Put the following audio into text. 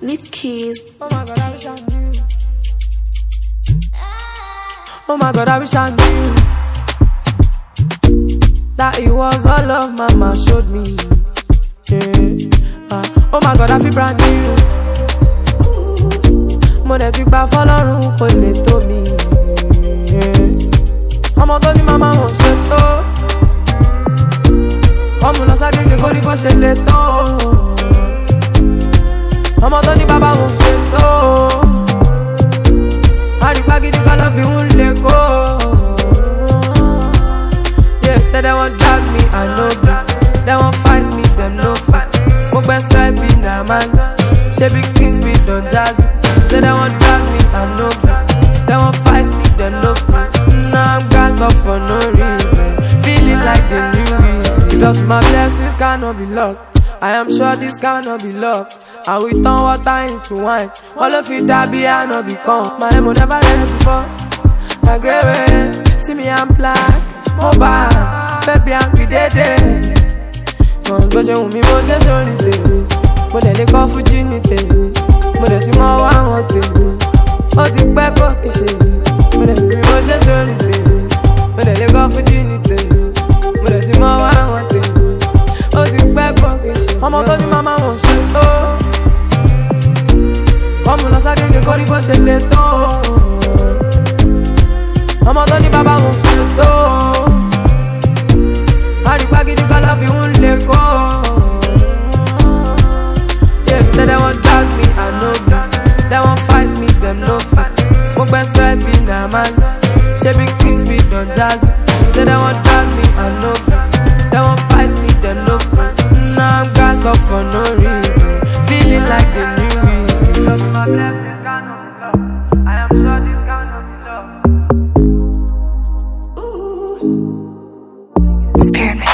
Leaf keys. Oh my God, I wish I knew. Oh my God, I wish I knew that it was all love mama showed me. Yeah. Oh my God, I feel brand new. Mo de ti gba fọ́lọ́run kò lè tó mi. Ọmọ tó ní mama wọ́n ṣe tó. Ọmọ lọ ságége kó ní bó ṣe lè tó. Ọmọ tó ní bàbá wọ́n ṣe tó. Àrígbá gidi ká lọ fi ń lè kó. Yeah, say they won't drag me, I know that. They won't fight me, them no fight. Mo gbẹ́sẹ̀ bí na man. Ṣé big things be done jazzy. Say they won't drag me, I know that. They won't fight me, them no fight. Now I'm gassed up for no reason. Feeling like the new easy. Because my blessings cannot be locked. I am sure this cannot be luck. And we turn water into wine. All of it that be I not become. My emo never read it before. My grave, see me I'm black. Mobile, baby I'm dead. Mo gbọ́jọ́ wù mí mo ṣe sórí tèmi. Mo dẹ̀ lè kọ́ fújì ní tèmi. Mo dẹ̀ ti mọ wá wọn tèmi. Ó ti pẹ́ kó kì í ṣe mi. Mo dẹ̀ wù mí mo ṣe sórí tèmi. Mo dẹ̀ lè kọ́ fújì ní tèmi. Mo dẹ̀ ti mọ wá wọn tèmi. Ó ti pẹ́ kó kì í ṣe mi. Ọmọ tó ní màmá wọn ṣe tó. Ọmọ lọ ságége kó ní bó ṣe lè tó. Ọmọ tó ní bàbá wọn ṣe tó. Àrígbá gidi ká lọ fi ń lè kó. Yeah, say they won't drag me, I know that. They won't fight me, them no fight. Mo gbẹ́sẹ̀ bí na man. Ṣé big things be done jazzy. Say they won't drag me, I know that. They won't fight me, them no fight. Now I'm gassed up for no reason. Feeling like the new easy. Because my blessings cannot be love. I am sure this cannot be love. Spearmint.